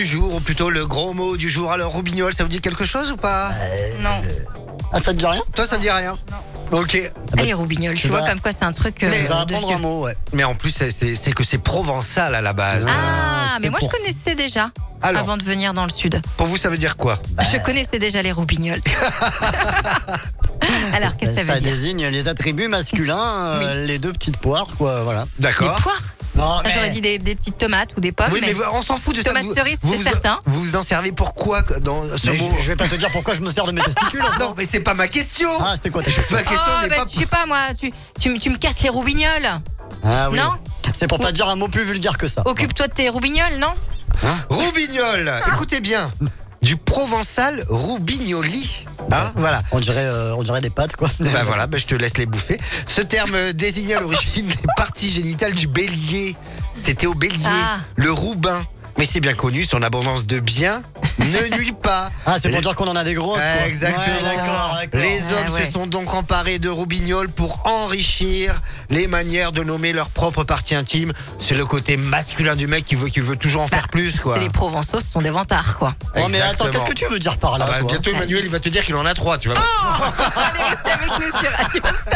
jour, ou plutôt le gros mot du jour. Alors, roubignol, ça vous dit quelque chose ou pas? Non. Ah, ça te dit rien? Toi, ça te dit rien? Ok. Allez, roubignol, tu vois comme quoi c'est un truc Tu vas de apprendre vieux. un mot, ouais. Mais en plus, c'est que c'est provençal à la base. Ah, mais c'est moi pour- je connaissais déjà Alors, avant de venir dans le sud. pour vous, ça veut dire quoi? Je connaissais déjà les roubignols. Alors, qu'est-ce que ça veut Ça dire? désigne les attributs masculins, les deux petites poires, quoi, voilà. Des D'accord. poires? Non, J'aurais dit des petites tomates ou des pommes. Oui, mais on s'en fout de ça. Tomates Vous- cerises, vous c'est certain. Vous vous en servez pour quoi dans ce mais mot? je vais pas te dire pourquoi je me sers de mes testicules. Non, mais c'est pas ma question. Ah, c'est quoi ta question? Ma question Oh, n'est bah, pas. je sais pas moi, tu me casses les roubignols. Ah oui. Non. C'est pour pas te dire un mot plus vulgaire que ça. Occupe-toi de tes roubignols, non? Roubignol. Écoutez bien. Du provençal roubignoli. Hein, voilà. On dirait des pâtes, quoi. Bah voilà, je te laisse les bouffer. Ce terme désignait à l'origine les parties génitales du bélier. C'était au bélier, Ah. le roubin. Mais c'est bien connu, son abondance de biens ne nuit pas. Ah, c'est pour dire qu'on en a des grosses, quoi. Exactement. Ouais, d'accord. Les Ah, hommes ouais. se sont donc emparés de roubignoles pour enrichir les manières de nommer leur propre partie intime. C'est le côté masculin du mec qui veut toujours en faire plus, quoi. C'est les Provençaux, ce sont des vantards, quoi. Oh, mais attends, Exactement. qu'est-ce que tu veux dire par là, Ah bah, toi bientôt Emmanuel il va te dire qu'il en a 3, tu vois. Allez, restez avec nous sur Radio